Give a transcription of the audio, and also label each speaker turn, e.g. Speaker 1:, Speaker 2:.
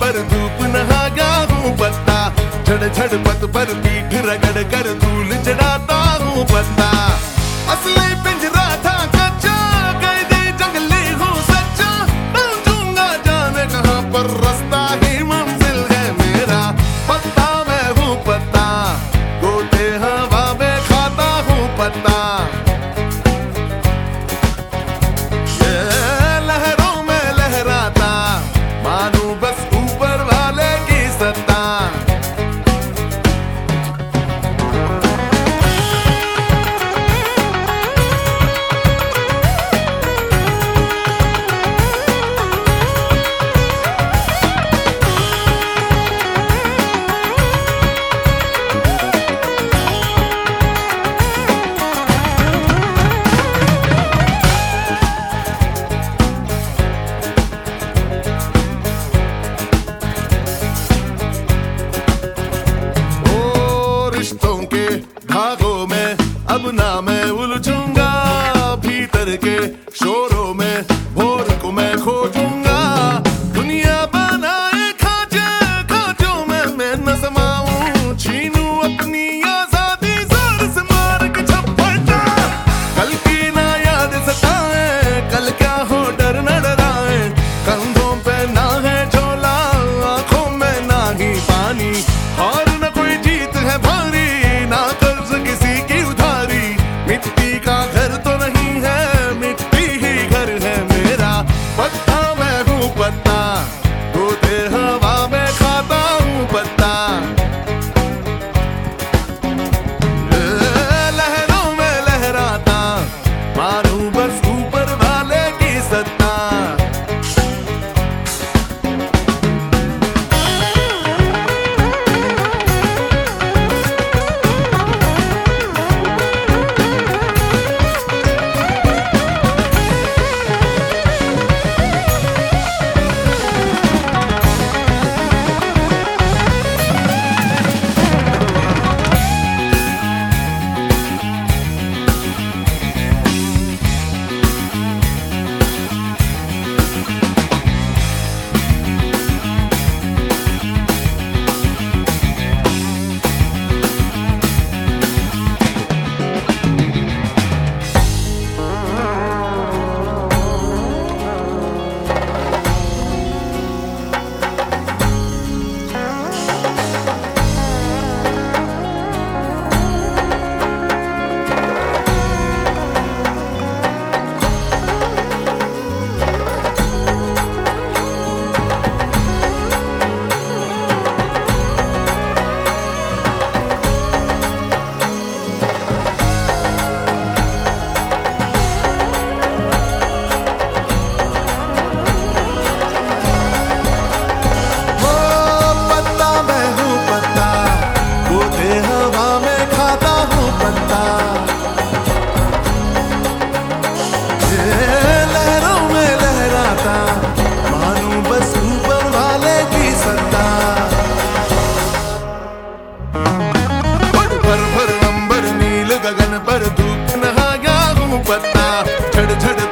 Speaker 1: पर धूप नहा गया हूँ पत्ता, झड़ झड़ पत पर पीठ रगड़ कर धूल चढ़ाता हूँ पत्ता। असली पिंजरा था कच्चा, कैदी जंगली हूँ सच्चा, समझूंगा जाने कहाँ पर रास्ता ही मंजिल है मेरा। पत्ता मैं हूँ पत्ता, गोटे हवा में खाता हूँ पत्ता। लहरों में लहराता, मानूं बस ऊपर वाले की सत्ता। रिश्तों के धागों में अब ना मैं उलझूंगा, भीतर के शोरों में भोर को मैं खोजूंगा। दुनिया बनाए खांचे, खांचों में मैं न समाऊं, छीनूं अपनी आजादी जोर से मार के झपटा। कल की ना याद सताए, कल क्या हो डर न डराए, कंधों पे ना है झोला, आंखों में ना ही पानी, और न कोई जीत है भारी, ना कर्ज किसी की उधारी। मिट्टी का घर तो नहीं है, मिट्टी ही घर है मेरा। पत्ता मैं हूँ पत्ता, होते हवा में खाता हूँ पत्ता। लहरों में लहराता, मानूं बस ऊपर वाले की सत्ता। गगन पर धूप नहा गया हूँ पत्ता, झड़ झड़